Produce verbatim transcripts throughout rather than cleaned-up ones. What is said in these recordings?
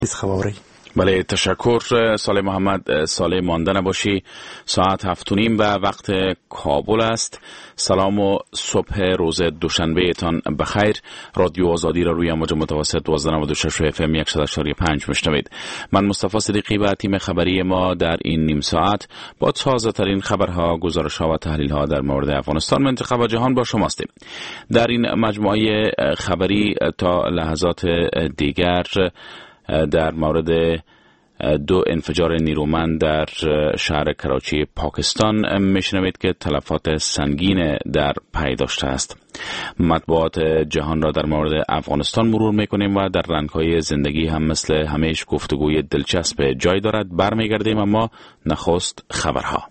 خبری. بله، تشکر صالح محمد. صالح مانده نباشی. ساعت هفت و نیم و وقت کابل است. سلام و صبح روز دوشنبه تان بخیر. رادیو آزادی را روی امواج متوسط دوازده و نود و شش اف ام صد و چهار و پنج میشنوید. من مصطفی صدیقی و تیم خبری ما در این نیم ساعت با تازه ترین خبرها، گزارش‌ها و تحلیل‌ها در مورد افغانستان، منطقه و جهان با شما هستیم. در این مجموعه خبری تا لحظات دیگر در مورد دو انفجار نیرومند در شهر کراچی پاکستان میشنوید که تلفات سنگین در پی داشته است. مطبوعات جهان را در مورد افغانستان مرور میکنیم و در رنگ‌های زندگی هم مثل همیشه گفتگوی دلچسب جای دارد. برمیگردیم، اما نخست خبرها.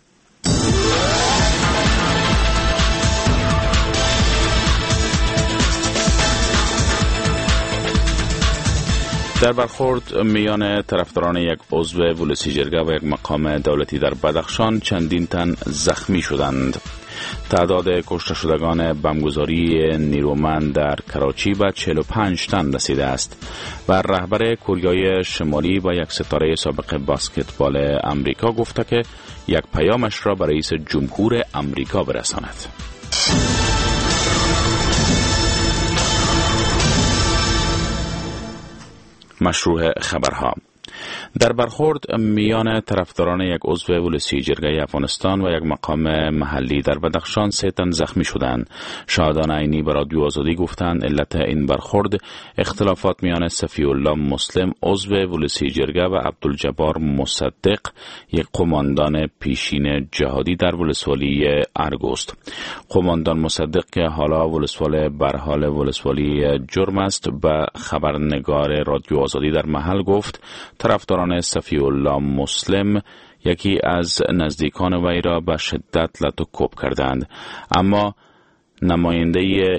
در برخورد میان طرفداران یک عضو ولسی جرگه و یک مقام دولتی در بدخشان چندین تن زخمی شدند. تعداد کشته شدگان بمبگذاری نیرومند در کراچی به چهل و پنج تن رسیده است و رهبر کره شمالی و یک ستاره سابق بسکتبال امریکا گفته که یک پیامش را به رئیس جمهور امریکا برساند. مشروع خبرها. در برخورد میان طرفداران یک عضو ولسی جرگه افغانستان و یک مقام محلی در بدخشان سه تن زخمی شدند. شاهدان عینی به رادیو آزادی گفتند علت این برخورد اختلافات میان صفی الله مسلم عضو ولسی جرگه و عبدالجبار مصدق یک قماندان پیشین جهادی در ولسوالی ارگوست. قماندان مصدق که حالا ولسوال برحال ولسوالی جرم است به خبرنگار رادیو آزادی در محل گفت طرفداران صفی الله مسلم یکی از نزدیکان وی را به شدت لط و کوب کردند، اما نماینده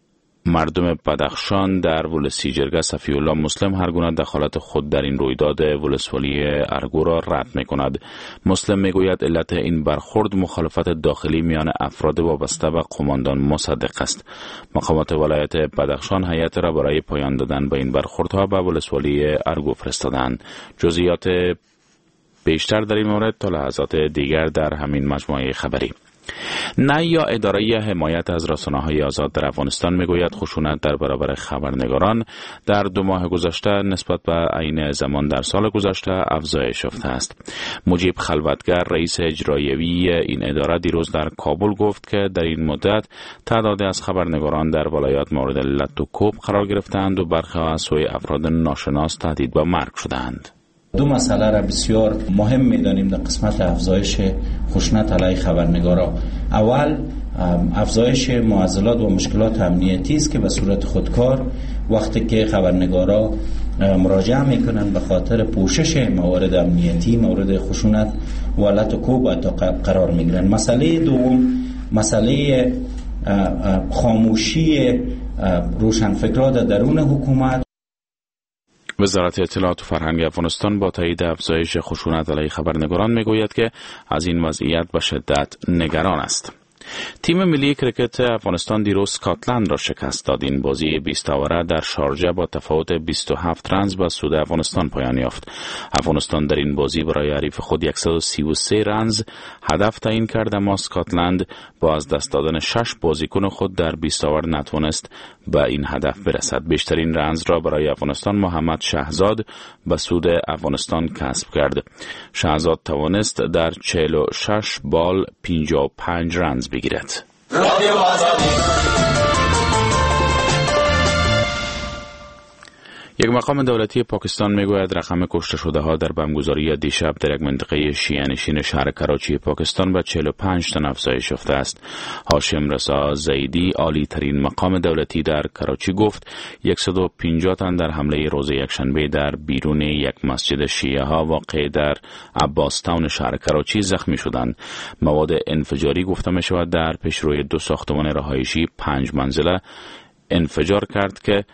مردم بدخشان در ولسی جرگه صفی الله مسلم هر گونه دخالت خود در این رویداد ولسوالی ارگو را رد می کند. مسلم می گوید علت این برخورد مخالفت داخلی میان افراد وابسته به قماندان مصدق است. مقامات ولایت بدخشان هیئت را برای پایان دادن به این برخوردها به ولسوالی ارگو فرستادند. جزئیات بیشتر در این مورد تا لحظات دیگر در همین مجموعه خبری. نه یا اداره حمایت از رسانه‌های آزاد در افغانستان میگوید خشونت در برابر خبرنگاران در دو ماه گذشته نسبت به عین زمان در سال گذشته افزایش یافته است. مجیب خلوتگر رئیس اجرایی این اداره دیروز در کابل گفت که در این مدت تعدادی از خبرنگاران در ولایات مورد لط و کوب قرار گرفتند و برخی از سوی افراد ناشناس تهدید به مرگ شدند. دو مسئله را بسیار مهم می‌دانیم در قسمت افزایش خشونت علیه خبرنگارا. اول افزایش معضلات و مشکلات امنیتی است که به صورت خودکار وقتی که خبرنگارا مراجعه میکنن به خاطر پوشش موارد امنیتی، موارد خشونت و لط و کوب قرار میگیرن. مسئله دوم مسئله خاموشی روشنفکران در درون حکومت. وزارت اطلاعات و فرهنگ افغانستان با تایید افزایش خشونت علیه خبرنگاران میگوید که از این وضعیت به شدت نگران است. تیم ملی کرکت افغانستان دیروز اسکاتلند را شکست داد. این بازی بیست اوره در شارجه با تفاوت بیست و هفت رنز به سود افغانستان پایان یافت. افغانستان در این بازی برای حریف خود صد و سی و سه رنز هدف تعیین کرد، اما اسکاتلند با از دست دادن شش بازیکن خود در بیست اوور نتوانست به این هدف برسد. بیشترین رنز را برای افغانستان محمد شهزاد به سود افغانستان کسب کرد. شهزاد توانست در چهل و شش بال پنجاه و پنج رنز بگیرد. رادیو آزادی. یک مقام دولتی پاکستان میگوید رقم کشته شده ها در بمبگذاری دیشب در یک منطقه شیعه نشین شهر کراچی پاکستان به چهل و پنج تن افزایش یافته است. هاشم رضا زیدی، عالی ترین مقام دولتی در کراچی، گفت صد و پنجاه تن در حمله روز یکشنبه در بیرون یک مسجد شیعه ها واقع در عباس تاون شهر کراچی زخمی شدند. مواد انفجاری گفته می شود در پیشروی دو ساختمان رهایشی پنج منزله انفجار کرد که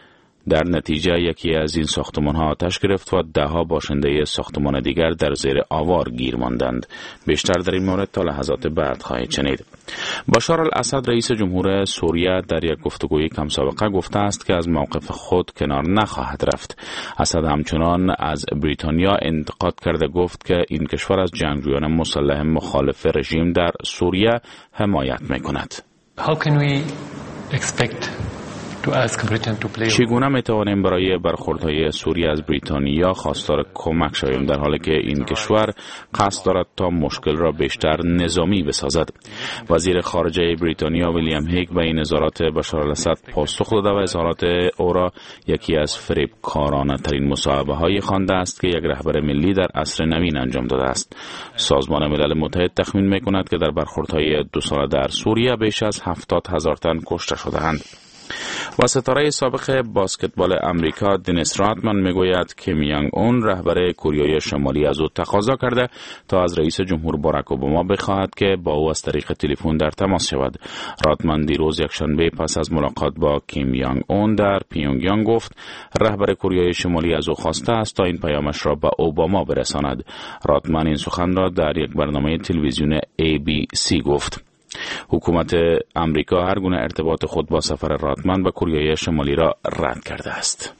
در نتیجه یکی از این ساختمان‌ها آتش گرفت و ده‌ها باشنده ساختمان دیگر در زیر آوار گیر ماندند. بیشتر در این مورد تا لحظات بعد خواهید شنید. بشار الاسد رئیس جمهور سوریه در یک گفتگوی کم سابقه گفته است که از موقف خود کنار نخواهد رفت. اسد همچنان از بریتانیا انتقاد کرده گفت که این کشور از جنگجویان مسلح مخالف رژیم در سوریه حمایت می‌کند. How can we expect چگونه می توانیم برای برخوردهای سوریه از بریتانیا خواستار کمک شویم در حالی که این کشور قصد دارد تا مشکل را بیشتر نظامی بسازد؟ وزیر خارجه بریتانیا ویلیام هیگ به این اظهارات بشار الاسد پاسخ داده و اظهارات او را یکی از فریبکارانه ترین مصاحبه های خوانده است که یک رهبر ملی در عصر نوین انجام داده است. سازمان ملل متحد تخمین می کند که در برخوردهای دو ساله در سوریه بیش از هفتاد هزار تن کشته شده‌اند. و ستاره سابق باسکتبال امریکا دنیس رادمن میگوید کیم یانگ اون رهبر کره شمالی از او تقاضا کرده تا از رئیس جمهور باراک اوباما بخواهد که با او از طریق تلفن در تماس شود. رادمن دیروز یکشنبه پس از ملاقات با کیم یانگ اون در پیونگ یانگ گفت رهبر کره شمالی از او خواسته است تا این پیامش را به اوباما برساند. رادمن این سخن را در یک برنامه تلویزیون ای بی سی گفت. حکومت امریکا هر گونه ارتباط خود با سفر رادمن به کره شمالی را رد کرده است.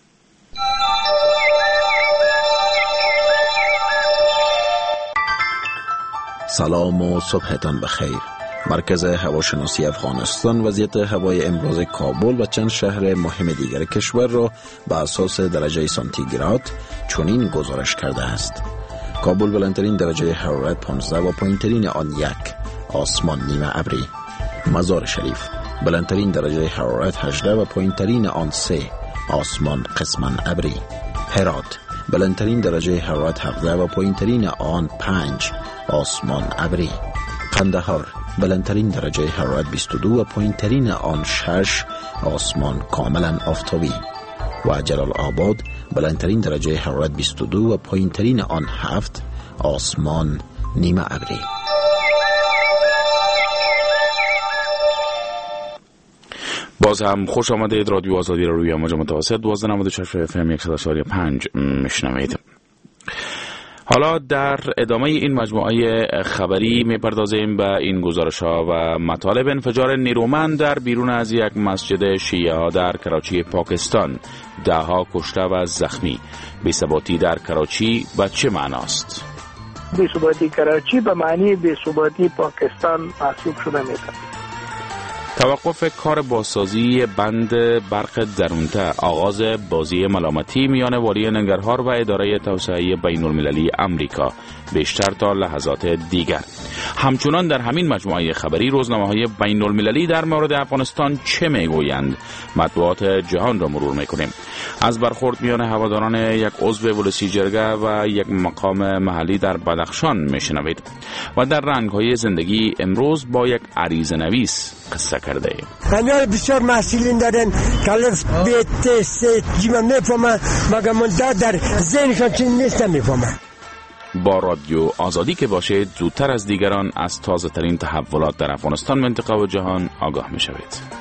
سلام و صبحتان بخیر. مرکز هواشناسی افغانستان وضعیت هوای امروز کابل و چند شهر مهم دیگر کشور را به اساس درجه سانتیگراد چنین گزارش کرده است. کابل بلندترین درجه حرارت پانزده و پایینترین آن یک، آسمان نیمه ابری. مزار شریف بلندترین درجه حرارت هجده و پایینترین آن سه، آسمان قسما ابری. هرات بلندترین درجه حرارت هفده و پایینترین آن پنج، آسمان ابری. قندهار بلندترین درجه حرارت بیست و دو و پایینترین آن شش، آسمان کاملا آفتابی. و جلال آباد بلندترین درجه حرارت بیست و دو و پایینترین آن هفت، آسمان نیمه ابری. باز هم خوش آمدید. رادیو آزادی را روی امواج متوسط دوازده نود و شش اف ام صد و پنج میشنوید. حالا در ادامه این مجموعه خبری میپردازیم به این گزارش ها و مطالب. انفجار نیرومند در بیرون از یک مسجد شیعه ها در کراچی پاکستان، ده ها کشته و زخمی. بی‌ثباتی در کراچی به چه معناست؟ بی‌ثباتی کراچی به معنی بی‌ثباتی پاکستان محسوب شده میشه. توقف کار بازسازی بند برق درونته، آغاز بازی ملامتی میان والی ننگرهار و اداره توسعه بین المللی امریکا. بیشتر تا لحظات دیگر. همچنان در همین مجموعه خبری روزنامه‌های بین المللی در مورد افغانستان چه میگویند؟ مطبوعات جهان را مرور میکنیم. از برخورد میان هواداران یک عضو ولسی جرگه و یک مقام محلی در بدخشان میشنوید. و در رنگ‌های زندگی امروز با یک عریضه نویس قصه کرده ایم. همه بسیار محصولین دارن که الف بیت ست جیمه میفهمن مگه منتها در ذهنشان چیز نیست نمیفهمن. با رادیو آزادی که باشید زودتر از دیگران از تازه ترین تحولات در افغانستان، منطقه و جهان آگاه می شوید.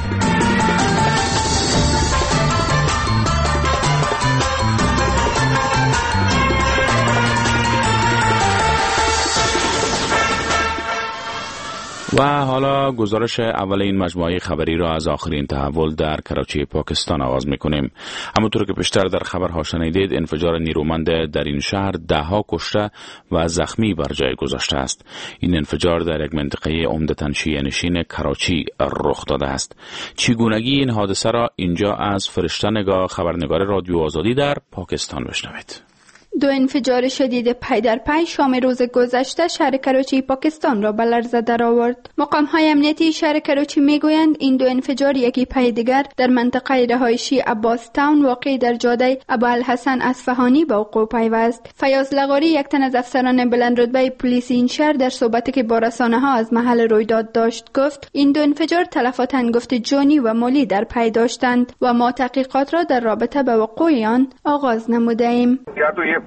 و حالا گزارش اول این مجموعه خبری را از آخرین تحول در کراچی پاکستان آغاز می‌کنیم. همونطور که پیشتر در خبرها شنیدید، انفجار نیرومند در این شهر ده ها کشته و زخمی بر جای گذاشته است. این انفجار در یک منطقه عمدتاً شیعه نشین کراچی رخ داده است. چگونگی این حادثه را اینجا از فرشته نگاه، خبرنگار رادیو آزادی در پاکستان بشنوید. دو انفجار شدید پی در پی شام روز گذشته شهر کراچی پاکستان را به لرزه درآورد. مقام‌های امنیتی شهر کراچی میگویند این دو انفجار یکی پی دیگر در منطقه رهایشی عباس تاون واقع در جاده ابوالحسن اصفهانی به وقوع پیوست. فیاض لغاری، یک تن از افسران بلند رتبه پلیس این شهر، در صحبتی که با رسانه‌ها از محل رویداد داشت گفت این دو انفجار تلفات هنگفت جانی و مالی در پی داشتند و ما تحقیقات را در رابطه با وقوع آن آغاز نموده‌ایم.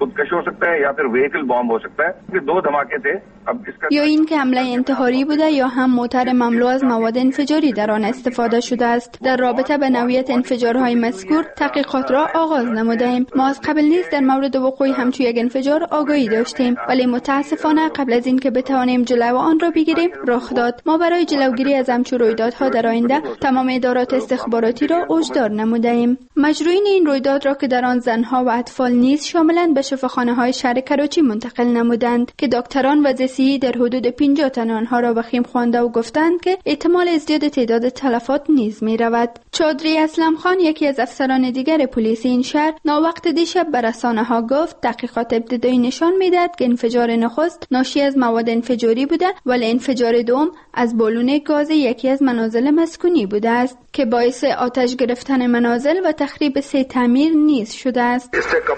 خودکشی हो सकता है या फिर व्हीकल बॉम्ब हो सकता है. ये दो धमाके थे. अब इसका یا این که حمله انتحاری بوده یا هم موتر مملو از مواد انفجاری در آن استفاده شده است. در رابطه به نوعیت انفجارهای مذکور تحقیقات را آغاز نموده‌ایم. ما از قبل نیز در مورد وقوع همچون یک انفجار آگاهی داشتیم، ولی متاسفانه قبل از اینکه بتوانیم جلو آن را بگیریم رخ داد. ما برای جلوگیری از همچون رویدادها در آینده تمام ادارات استخباراتی را اوجدار نموده‌ایم. مجروحین این رویداد را که در آن زنها و اطفال نیز شاملند به شفاخانه‌های شهر کراچی منتقل نمودند که دکتران و زسی در حدود پنجاه تن آنها را وخیم خوانده و گفتند که احتمال ازدیاد تعداد تلفات نیز می رود. چودری اسلم خان یکی از افسران دیگر پلیس این شهر ناوقت دیشب به رسانه ها گفت تحقیقات ابتدایی نشان میدهد که انفجار نخست ناشی از مواد انفجاری بوده، ولی انفجار دوم از بالون گاز یکی از منازل مسکونی بوده است که باعث آتش گرفتن منازل و تخریب سه تعمیر نیز شده است.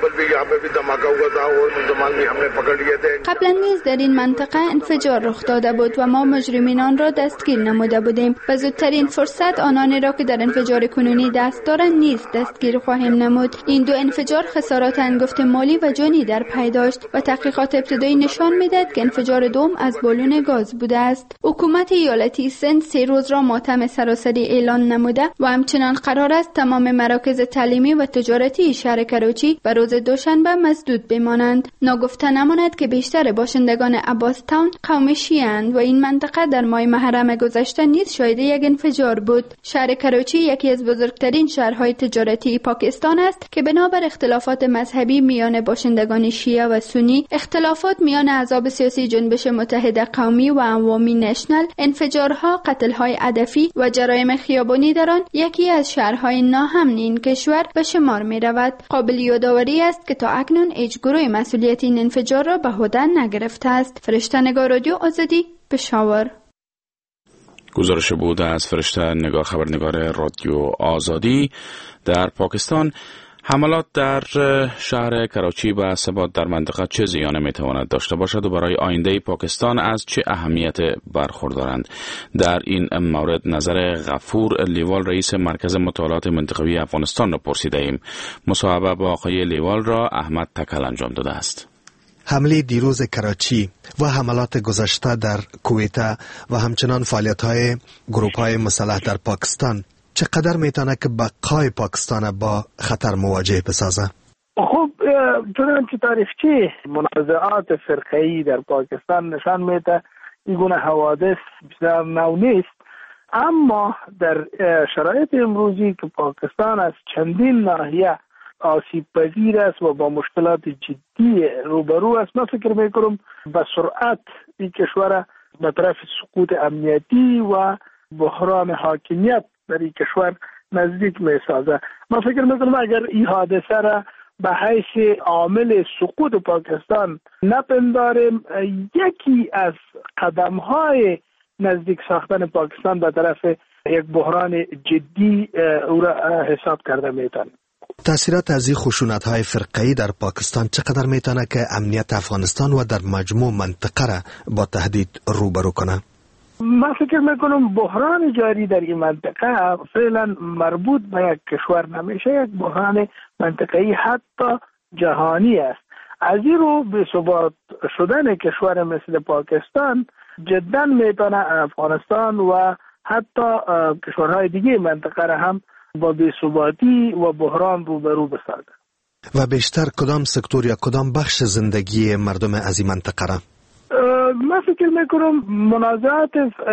قبلا نیز در این منطقه انفجار رخ داده بود و ما مجرمین آن را دستگیر نموده بودیم. به زودترین فرصت آنانی را که در انفجار کنونی دست دارند نیز دستگیر خواهیم نمود. این دو انفجار خسارات انگفت مالی و جانی در پی داشت و تحقیقات ابتدایی نشان میدهد که انفجار دوم از بالون گاز بوده است. حکومت ایالتی سند سه روز را ماتم سراسری اعلان نموده و همچنان قرار است تمام مراکز تعلیمی و تجارتی شهر کراچی به روز دوشنبه مسدود بمانند. ناگفته نماند که بیشتر باشندگان عباس تاون قوم شیعه اند و این منطقه در ماه محرم گذشته نیز شاهد یک انفجار بود. شهر کراچی یکی از بزرگترین شهرهای تجارتی پاکستان است که بنابر اختلافات مذهبی میان باشندگان شیعه و سنی، اختلافات میان احزاب سیاسی جنبش متحد قومی و عوامی نشنل، انفجارها، قتلهای هدفی و جرایم خیابانی در آن یکی از شهرهای ناامن این کشور به شمار می رود. قابل یادآوری است که تا اکنون هیچ گروه مسئولیت این انفجار را به عهده نگرفته است. فرشته نگار رادیو آزادی، پشاور. گزارش بود از فرشته نگار، خبرنگار رادیو آزادی. در پاکستان حملات در شهر کراچی و ثبات در منطقه چه زیانی میتواند داشته باشد و برای آینده پاکستان از چه اهمیت برخوردارند؟ در این مورد نظر غفور لیوال رئیس مرکز مطالعات منطقوی افغانستان را پرسیده ایم. مصاحبه با آقای لیوال را احمد تکل انجام داده است. حمله دیروز کراچی و حملات گذشته در کویت و همچنان فعالیت‌های گروه‌های مسلح در پاکستان چقدر میتونه که بقای پاکستان با خطر مواجه بسازه؟ خب چنانچه تاریخچه منازعات فرقه‌ای در پاکستان نشان میده این گونه حوادث بسیار نو نیست، اما در شرایط امروزی که پاکستان از چندین ناحیه آسیب پذیر است و با مشکلات جدی روبرو است، من فکر میکنم به سرعت این کشور به طرف سقوط امنیتی و بحران حاکمیت در این کشور نزدیک می سازه. من فکر میکنم اگر این حادثه را به حیث عامل سقوط پاکستان نپنداریم، یکی از قدم‌های نزدیک ساختن پاکستان به طرف یک بحران جدی او را حساب کرده میتونه. تأثیرات از این خشونت‌های فرقه‌ای در پاکستان چقدر میتونه که امنیت افغانستان و در مجموع منطقه را با تهدید روبرو کنه؟ من فکر میکنم بحران جاری در این منطقه فعلا مربوط به یک کشور نمیشه، یک بحران منطقه‌ای حتی جهانی است. از این رو به ثبات شدن کشور مثل پاکستان جدا میتونه افغانستان و حتی کشورهای دیگه منطقه را هم با بی‌ثباتی و بحران روبرو بسازه. و بیشتر کدام سکتور یا کدام بخش زندگی مردم از این منطقه را؟ من فکر میکنم منازعات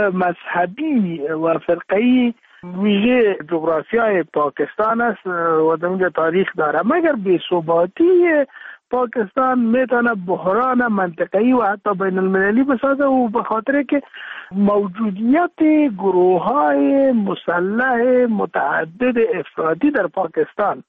مذهبی و فرقه‌ای ویژه جغرافیای پاکستان است و در اونجا تاریخ داره، مگر بی‌ثباتی پاکستان میتونه بحران منطقه‌ای و حتی بین المللی بسازه و به خاطر که موجودیت گروه‌های مسلح متعدد افرادی در پاکستان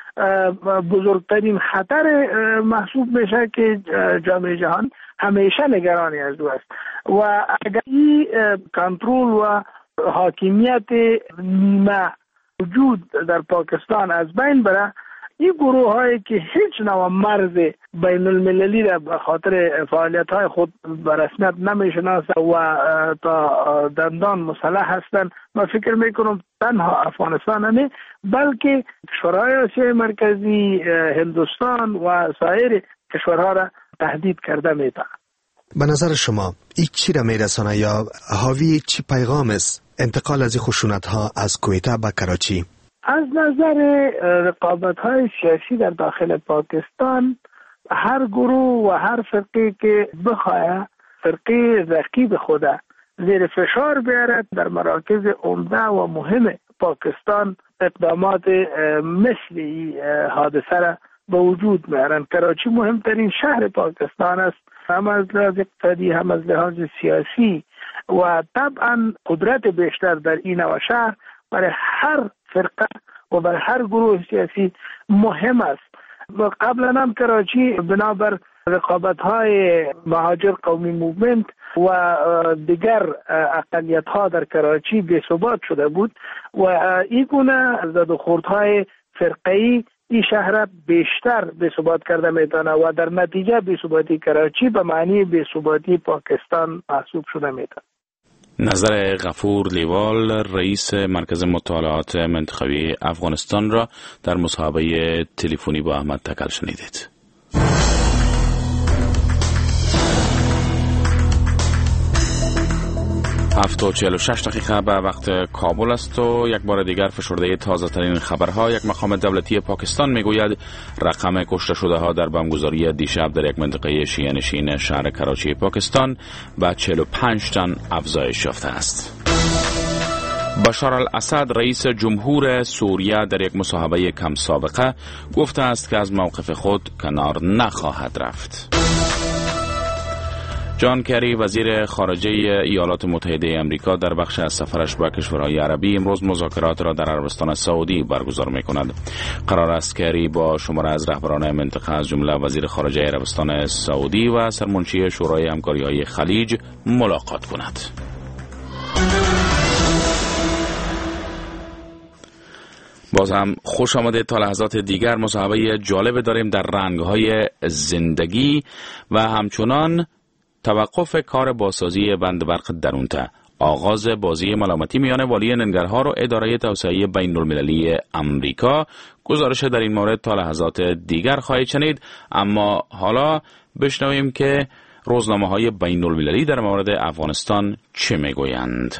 بزرگترین خطر محسوب میشه که جامعه جهان همیشه نگرانی از او است و اگر این کنترل و حاکمیت نیمه وجود در پاکستان از بین بره، این گروه هایی که هیچ نوع مرز بین المللی را به خاطر فعالیت های خود به رسمیت نمیشناسه و تا دندان مسلح هستند، من فکر میکنم تنها افغانستان نه بلکه کشورهای آسیای مرکزی، هندوستان و سایر کشورها را تهدید کرده میتونه. به نظر شما این چی را میرسانه یا حاوی چی پیغام است انتقال از این خشونت ها از کویته به کراچی؟ از نظر رقابت های سیاسی در داخل پاکستان، هر گروه و هر فرقی که بخواه فرقی رقیب خود زیر فشار بیارد در مراکز عمده و مهم پاکستان اقدامات مثل حادثه را به وجود میارند. کراچی مهمترین شهر پاکستان است، هم از لحاظ اقتصادی هم از لحاظ سیاسی، و طبعا قدرت بیشتر در این نوع شهر برای هر فرقه و برای هر گروه سیاسی مهم است. قبلا هم کراچی بنابر رقابت‌های مهاجر قومی موومنت و دیگر اقلیت‌ها در کراچی بی‌ثبات شده بود و این گونه زد و خوردهای فرقه‌ای این شهر بیشتر بی‌ثبات کرده میتونه و در نتیجه بی‌ثباتی کراچی به معنی بی‌ثباتی پاکستان محسوب شده میتونه. نظر غفور لیوال رئیس مرکز مطالعات منطقوی افغانستان را در مصاحبه تلفنی با احمد تکل شنیدید. هفت و چهل و شش دقیقه به وقت کابل است و یک بار دیگر فشرده تازه ترین خبرها. یک مقام دولتی پاکستان میگوید رقم کشته شده ها در بمبگذاری دیشب در یک منطقه شیعه نشین شهر کراچی پاکستان به چهل و پنج تن افزایش یافته است. بشار الاسد رئیس جمهور سوریه در یک مصاحبه کم سابقه گفته است که از موقف خود کنار نخواهد رفت. جان کری وزیر خارجه ایالات متحده آمریکا در بخش از سفرش به کشورهای عربی امروز مذاکرات را در عربستان سعودی برگزار می‌کند. قرار است کری با شماره از رهبران منطقه از جمله وزیر خارجه عربستان سعودی و سرمنشی شورای همکاری‌های خلیج ملاقات کند. باز هم خوش آمده. تا لحظات دیگر مصاحبه جالب داریم در رنگ‌های زندگی و همچنان توقف کار بازسازی بند برق درونته، آغاز بازی ملامتی میان والی ننگرهار و اداره توسعه بین المللی امریکا. گزارش در این مورد تا لحظات دیگر خواهید شنید، اما حالا بشنویم که روزنامه‌های بین المللی در مورد افغانستان چه میگویند.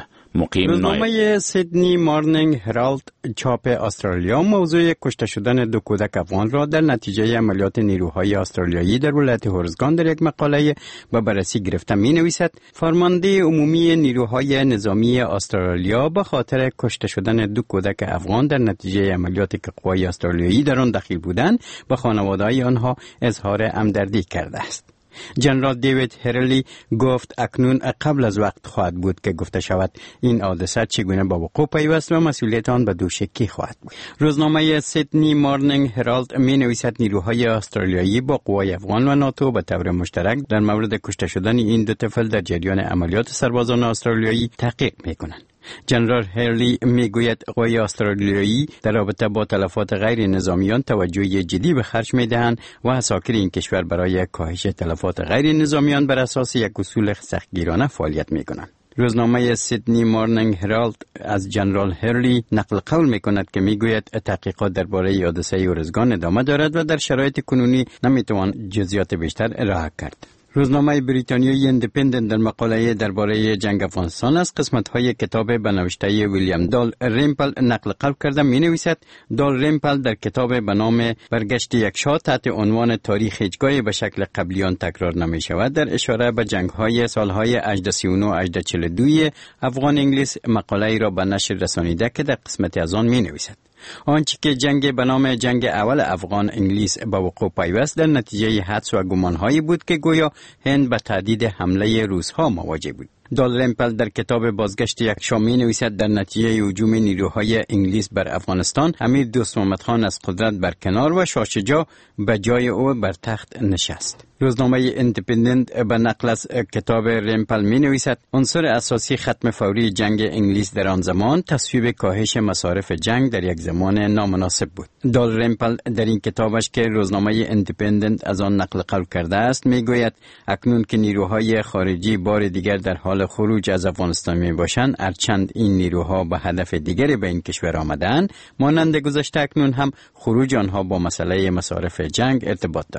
روزنامه سیدنی مارنینگ هرالد چاپ استرالیا موضوع کشته شدن دو کودک افغان را در نتیجه عملیات نیروهای استرالیایی در ولایت هورزگان در یک مقاله به بررسی گرفته می نویسد فرمانده عمومی نیروهای نظامی استرالیا به خاطر کشته شدن دو کودک افغان در نتیجه عملیاتی که قوای استرالیایی در آن دخیل بودند به خانواده‌های آنها اظهار همدردی کرده است. جنرال دیوید هرلی گفت اکنون قبل از وقت خواهد بود که گفته شود این حادثه چگونه به وقوع پیوست و مسئولیت آن به دوش کی خواهد بود. روزنامه سیدنی مارنینگ هرالد می نویسد نیروهای استرالیایی با قوای افغان و ناتو به طور مشترک در مورد کشته شدن این دو طفل در جریان عملیات سربازان استرالیایی تحقیق می کنند. جنرال هرلی میگوید قوای استرالیایی در رابطه با تلفات غیر نظامیان توجه جدی به خرج میدهند و عساکر این کشور برای کاهش تلفات غیر نظامیان بر اساس یک اصول سختگیرانه فعالیت میکنند. روزنامه سیدنی مارنینگ هرالد از جنرال هرلی نقل قول میکند که میگوید تحقیقات درباره حادثه اورزگان ادامه دارد و در شرایط کنونی نمیتوان جزئیات بیشتر ارائه کرد. روزنامه بریتانیایی ایندیپندنت در مقاله درباره جنگ افغانستان از قسمت‌های کتاب به نوشته ویلیام دال ریمپل نقل قول کرده می‌نویسد دال ریمپل در کتاب به نام برگشت یک شاه تحت عنوان تاریخ هیچگاه به شکل قبلیان تکرار نمی‌شود در اشاره به جنگ‌های سال‌های هجده سی و نه و هجده چهل و دو افغان انگلیس مقاله‌ای را به نشر رسانیده که در قسمت از آن می‌نویسد آنچه که جنگ به نام جنگ اول افغان انگلیس به وقوع پیوست در نتیجه حدس و گمانهایی بود که گویا هند به تهدید حمله روس‌ها مواجه بود. دال ریمپل در کتاب بازگشت یک شاه می نویسد در نتیجه هجوم نیروهای انگلیس بر افغانستان امیر دوست محمد خان از قدرت برکنار و شاه شجاع به جای او بر تخت نشست. روزنامه ایندیپندنت به نقل از کتاب ریمپل می نویسد عنصر اساسی ختم فوری جنگ انگلیس در آن زمان تصویب کاهش مصارف جنگ در یک زمان نامناسب بود. دال ریمپل در این کتابش که روزنامه ایندیپندنت از آن نقل قول کرده است می گوید اکنون که نیروهای خارجی بار دیگر در حال خروج از افغانستان می باشند هرچند این نیروها به هدف دیگری به این کشور آمدند مانند گذشته اکنون هم خروج آنها با مسئله مصارف جنگ ارتباط دارد.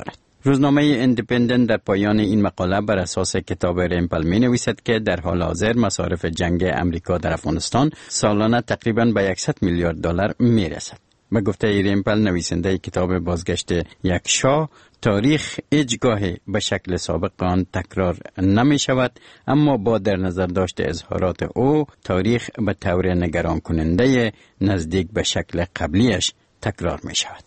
روزنامه ایندیپندنت در پایان این مقاله بر اساس کتاب ریمپل می نویسد که در حال حاضر مصارف جنگ امریکا در افغانستان سالانه تقریباً به صد میلیارد دلار می رسد. به گفته ریمپل، نویسنده کتاب بازگشت یک شاه، تاریخ هیچگاه به شکل سابق آن تکرار نمی شود، اما با در نظر داشت اظهارات او، تاریخ به طور نگران کننده نزدیک به شکل قبلیش تکرار می شود.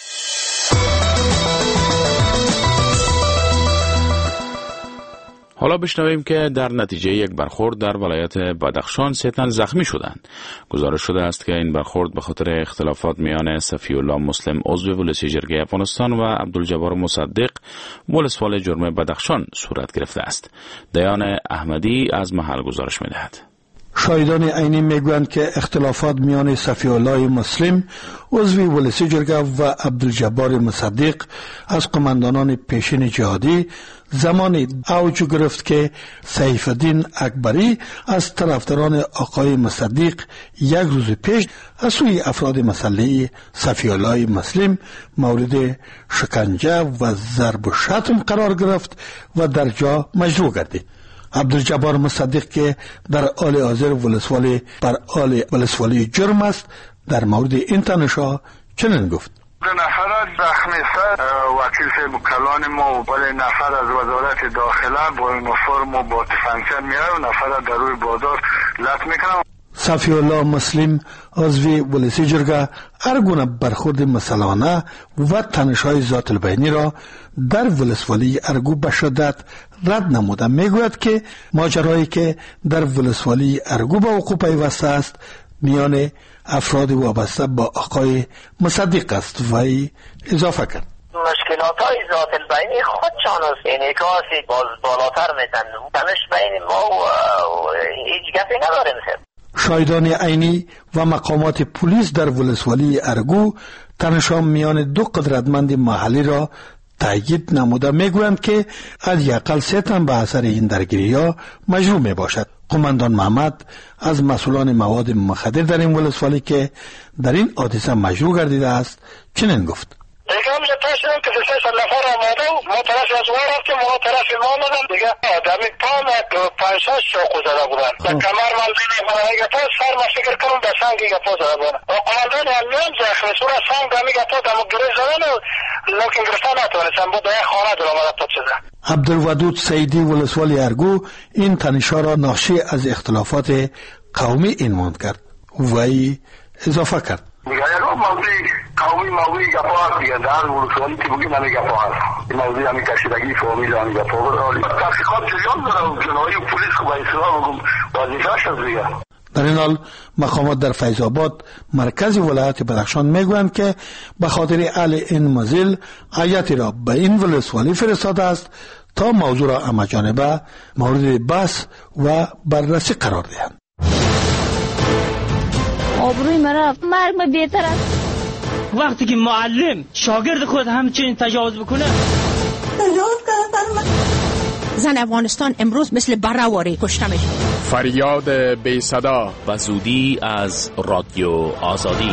حالا بشنویم که در نتیجه یک برخورد در ولایت بدخشان سه تن زخمی شدند. گزارش شده است که این برخورد به خاطر اختلافات میان صفی الله مسلم عضو ولسی جرگه افغانستان و عبدالجبار مصدق ولسوال جرم بدخشان صورت گرفته است. دیان احمدی از محل گزارش می‌دهد. شاهدان عینی میگویند که اختلافات میان صفی الله مسلم عضو ولسی جرگه و عبدالجبار مصدق از قماندانان پیشین جهادی زمانی اوج گرفت که سیف الدین اکبری از طرفداران آقای مصدق یک روز پیش از سوی افراد مسلحی صفی الله مسلم مورد شکنجه و ضرب و شتم قرار گرفت و در جا مجروح گردید. عبدالجبار مصدق که در حال حاضر ولسوالی بر حال ولسوالی جرم است در مورد این تنش‌ها چنین گفت: دو نفر زخمی شد، وکیل صاحب کلان ما ولی نفر از وزارت داخله با یونیفرم و با تفنگچی میاد و نفر در روی بازار لط میکنه. صفی الله مسلم عضو ولسی جرگه هر گونه برخورد مسلحانه و تنش‌های ذات البینی را در ولسوالی ارگو به شدت رد نموده. میگوید که ماجرایی که در ولسوالی ارگو به وقوع پیوسته است میان افراد وابسته با آقای مصدق است و اضافه کرد: مشکلات های ذات البینی خودشان است، انعکاسی باز بالاتر میتن، تنش بین ما و هیچ گپی نداریم. شاهدان عینی و مقامات پلیس در ولسوالی ارگو تنش‌ها میان دو قدرتمند محلی را تأیید نموده. میگویند که حداقل سه تن به اثر این درگیری‌ها مجروح می باشد. قماندان محمد از مسئولان مواد مخدر در این ولسوالی که در این حادثه مجروح گردیده است چنین گفت: دیگه همجا تشنیم که سه سال نفر آماده و ما طرف از ما رفتیم ما طرف ما آمدن دیگه آدمی پام پنج شش شاقو زده بودن در کمر من دیدیم اگه پا سر ما فکر کنم به سنگ اگه پا زده بودن و قماندان همیان زخمی سور سنگ دمی اگه پا دمو گریز زدن لیکن گرفتن نتوانستن بود در خانه در آمده پا چیزه. عبدالودود سیدی ولسوالی ارگو این تنش‌ها را ناشی از اختلافات قومی عنوان کرد و اضافه کرد: دیگه رو موضوع قومی موضوع گپا هست دیگه در ولسوالی که بگیم همه گپا هست این موضوع همه کشیدگی فامیل همه گپا بود تحقیقات جریان داره و جنایی پولیس که با اصلاح بگم وظیفه‌اش است دیگه. در این حال مقامات در فیض آباد مرکز ولایت بدخشان میگویند که به خاطر حل این مزل هیئتی را به این ولسوالی فرستاده است تا موضوع را همه‌جانبه مورد بحث و بررسی قرار دهند. آبروی مرا مرگ ما بهتر است. وقتی که معلم شاگرد خود همچنین تجاوز بکنه تجاوز کنه زن افغانستان امروز مثل بره‌واری کشته میشه. فریاد بی صدا و زودی از رادیو آزادی.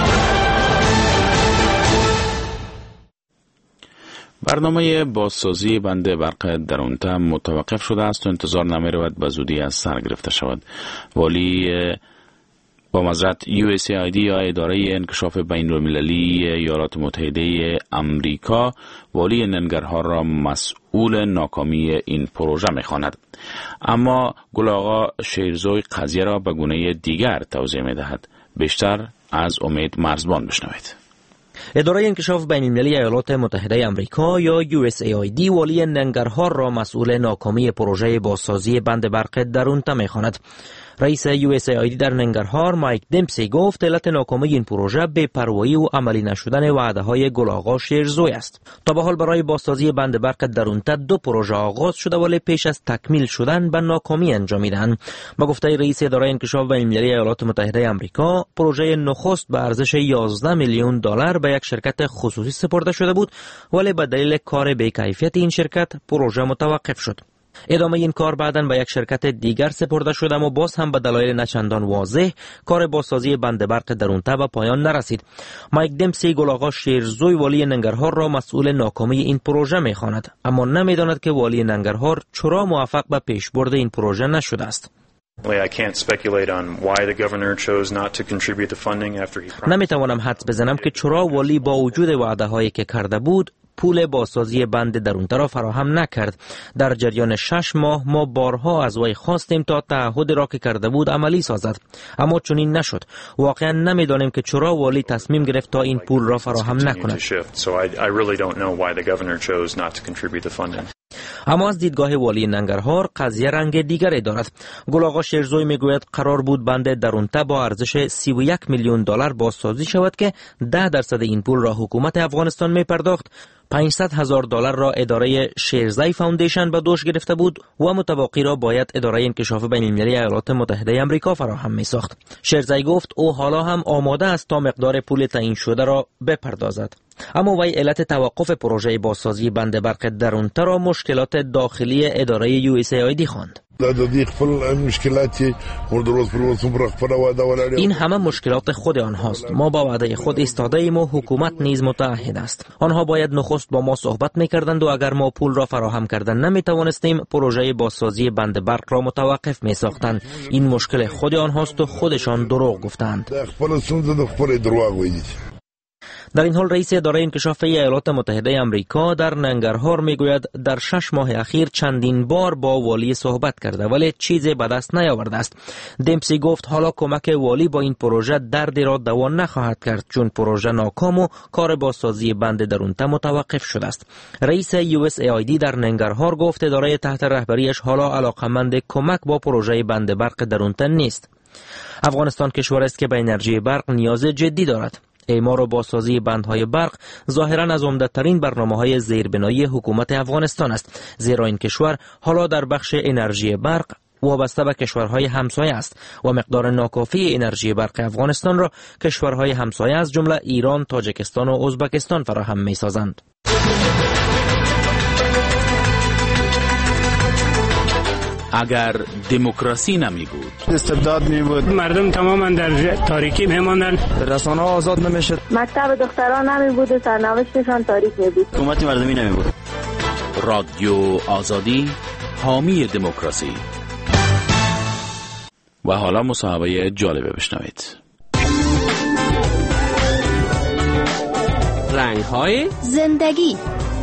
برنامه بازسازی بند برق درونتا متوقف شده است و انتظار نمی رود به زودی از سر گرفته شود. والی با معذرت یو اس ای آی دی یا اداره انکشاف بین‌المللی ایالات متحده آمریکا والی ننگرهار را مسئول ناکامی این پروژه می‌خواند. اما گل آقا شیرزوی قضیه را به گونه دیگر توضیح می‌دهد. بیشتر از امید مرزبان بشنوید. اداره انکشاف بین‌المللی ایالات متحده آمریکا یا یو اس ای آی دی والی ننگرهار را مسئول ناکامی پروژه بازسازی بند برق درونتا می‌خواند. رئیس یو اس ای آی دی در ننگرهار مایک دمپسی گفت علت ناکامی این پروژه بی‌پروایی و عملی نشدن وعده‌های گل آقا شیرزوی است. تا به حال برای بازسازی بند برق درونتا دو پروژه آغاز شده ولی پیش از تکمیل شدن به ناکامی انجامیدند. با گفته رئیس اداره انکشاف بین‌المللی ایالات متحده آمریکا، پروژه نخست به ارزش یازده میلیون دلار به یک شرکت خصوصی سپرده شده بود ولی به دلیل کار بی‌کیفیت این شرکت پروژه متوقف شد. ادامه این کار بعداً به یک شرکت دیگر سپرده شد و باز هم به دلایل نچندان واضح کار بازسازی بند برق درونته به پایان نرسید. مایک دمسی گل‌آقا شیرزوی والی ننگرهار را مسئول ناکامی این پروژه می‌خواند، اما نمی‌داند که والی ننگرهار چرا موفق به پیشبرد این پروژه نشده است. نمی‌توانم حدس بزنم که چرا والی با وجود وعده‌هایی که کرده بود پول بازسازی بند درونته را فراهم نکرد. در جریان شش ماه ما بارها از وی خواستیم تا تعهد را که کرده بود عملی سازد، اما چنین نشد. واقعا نمیدانیم که چرا والی تصمیم گرفت تا این پول را فراهم نکند. اما از دیدگاه والی ننگرهار قضیه رنگ دیگری دارد. گل‌آقا شیرزوی میگوید قرار بود بند درونته با ارزش سی و یک میلیون دلار بازسازی شود که ده درصد این پول را حکومت افغانستان می پرداخت، پانصد هزار دلار را اداره شیرزای فاوندیشن به دوش گرفته بود و متبقی را باید اداره انکشاف بین المللی ایالات متحده آمریکا فراهم می ساخت. شیرزای گفت او حالا هم آماده است تا مقدار پول تعیین شده را بپردازد. اما وی علت توقف پروژه بازسازی بند برق درونته را مشکلات داخلی اداره یو اس ای آی دی خواند. این همه مشکلات خود آنهاست. ما با وعده خود ایستاده ایم و حکومت نیز متعهد است. آنها باید نخست با ما صحبت می‌کردند و اگر ما پول را فراهم کردن نمی‌توانستیم پروژه بازسازی بند برق را متوقف می‌ساختند. این مشکل خود آنهاست و خودشان دروغ گفتند. در این حال رئیس اداره انکشاف ایالات متحده آمریکا در ننگرهار میگوید در شش ماه اخیر چندین بار با والی صحبت کرده ولی چیزی به دست نیاورده است. دمسی گفت حالا کمک والی با این پروژه دردی را دوا نخواهد کرد چون پروژه ناکام و کار بازسازی بند درونته متوقف شده است. رئیس یو اس ای آی دی در ننگرهار گفت اداره تحت رهبریش حالا علاقمند کمک با پروژه بند برق درونته نیست. افغانستان کشوری است که به انرژی برق نیاز جدی دارد. اعمار و بازسازی بندهای برق ظاهراً از عمده‌ترین برنامه‌های زیربنایی حکومت افغانستان است، زیرا این کشور حالا در بخش انرژی برق وابسته به کشورهای همسایه است و مقدار ناکافی انرژی برق افغانستان را کشورهای همسایه از جمله ایران، تاجیکستان و ازبکستان فراهم می‌سازند. اگر دموکراسی نمی بود، استبداد می بود، مردم تماما در تاریکی می ماندن، رسانه آزاد نمی شد، مکتب دختران نمی بود و سرنوشتشان تاریک می بود، حکومت مردمی نمی بود. رادیو آزادی، حامی دموکراسی. و حالا مصاحبه جالبه بشنوید. رنگ‌های زندگی.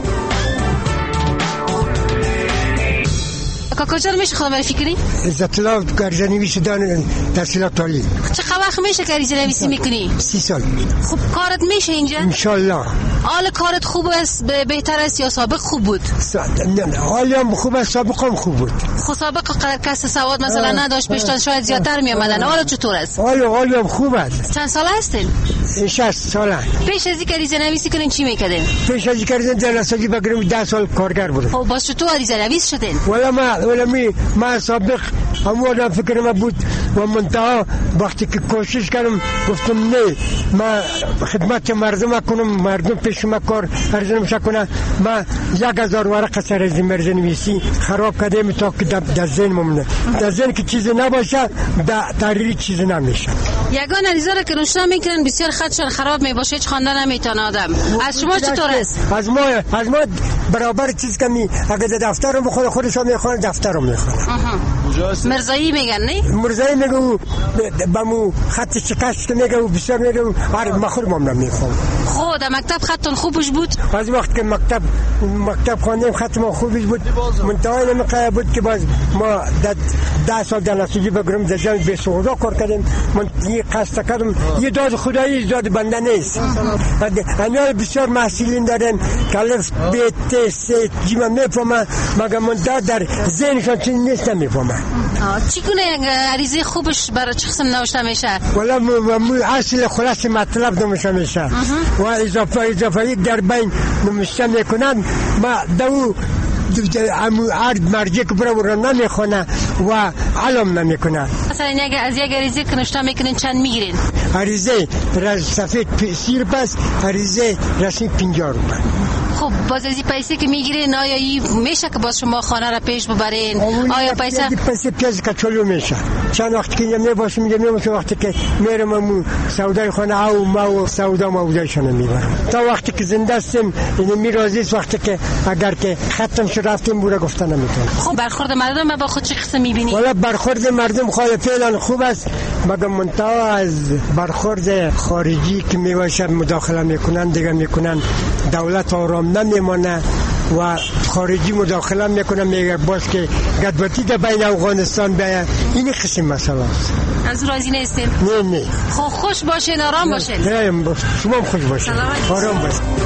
کجا میشه خواهم برای فکری؟ عزت الله گرجنویسی دان تحصیلات عالی. چقدر وقت میشه که گرجنویسی میکنی؟ سی سال. خب کارت میشه اینجا؟ انشالله. حال کارت خوب است بهتر است یا سابق خوب بود؟ نه حالی هم خوب است سابق هم خوب بود. خب سابق قدر کس سواد مثلا نداشت پیشتان شاید زیادتر میامدن. حالا چطور است؟ حالی حالی هم خوب است. چند ساله هستین؟ شصت ساله. پیش از اینکه گرجنویسی کنین چی میکردین؟ پیش از اینکه گرجنویسی بگیرم ده سال کارگر بودم. خب باز چطور گرجنویس شدین؟ ولی ما ولی می ما سابق همون فکر ما بود و منتها وقتی که کوشش کردم گفتم نه ما خدمت مردم کنم، مردم پیش ما کار ارزش کنه. ما یک هزار ورقه سر از گرجنویسی خراب کردم تا که در ذهن ممنه در ذهن که چیزی نباشه در تحریری چیزی نمیشه. یگان عریضه را که نوشته میکنن بسیار خطشان خراب میباشه، هیچ خوانده نمیتونه آدم. از شما چطور است؟ از ما از ما برابر چیز کمی اگه دفترم بخواد خودشون میخوان دفترم میخوان. مرزایی میگن نه؟ مرزایی میگو بمو خط شکست که میگو بسیار میگو آره ما خودم نمیخوام. خود مکتب خطتون خوبش بود؟ از وقت که مکتب مکتب خواندیم خط ما خوبش بود. منتهای نمیقه بود که باز ما ده سال دانشجویی بگیرم در جای به سودا کار کردیم. من یه قصد کردم یه داد خدایی داد بنده نیست. اینا بسیار محصولین دارن که الف ب ت س جیم میفهمن مگر من در ذهنشان چیزی نیست نمیفهمن. چی کنه عریضه خوبش برای چه قسم نوشته میشه؟ والا اصل خلاص مطلب نوشته میشه و اضافه اضافه در بین نوشته میکنن. ما دو عرض مرجع که برای رو نمیخونه و علم نمیکنه. مثلا اگه از یک عریضه که نوشته میکنین چند میگیرین؟ عریضه صفحه سی روپیه، عریضه رسمی پنجاه روپیه. خب باز از این پیسه که میگیرین آیا این میشه که باز شما خانه را پیش ببرین؟ آیا پیسه پیسه پیش کچولو میشه؟ چند وقت که نمی باشم میگم نمیشه وقتی که میرم مو سودای خانه او ما سودا مودایشون میبرم تا وقتی که زنده هستیم. این میرازی است وقتی که اگر که ختم شد رفتیم بوده گفتن نمیتونم. خب برخورد مردم با خود چه قسم میبینی؟ والا برخورد مردم خواهی فعلا خوب است مگر منتها از برخورد خارجی که میباشه مداخله میکنن دیگه میکنن دولت آرام نمیمانه و خارجی مداخله میکنه میگه باز که گدوتی در بین افغانستان به این قسم مسئله است. از راضی نیستین؟ نه نه. خب خوش باشین آرام باشین. نه شما خوش باشین آرام باشین.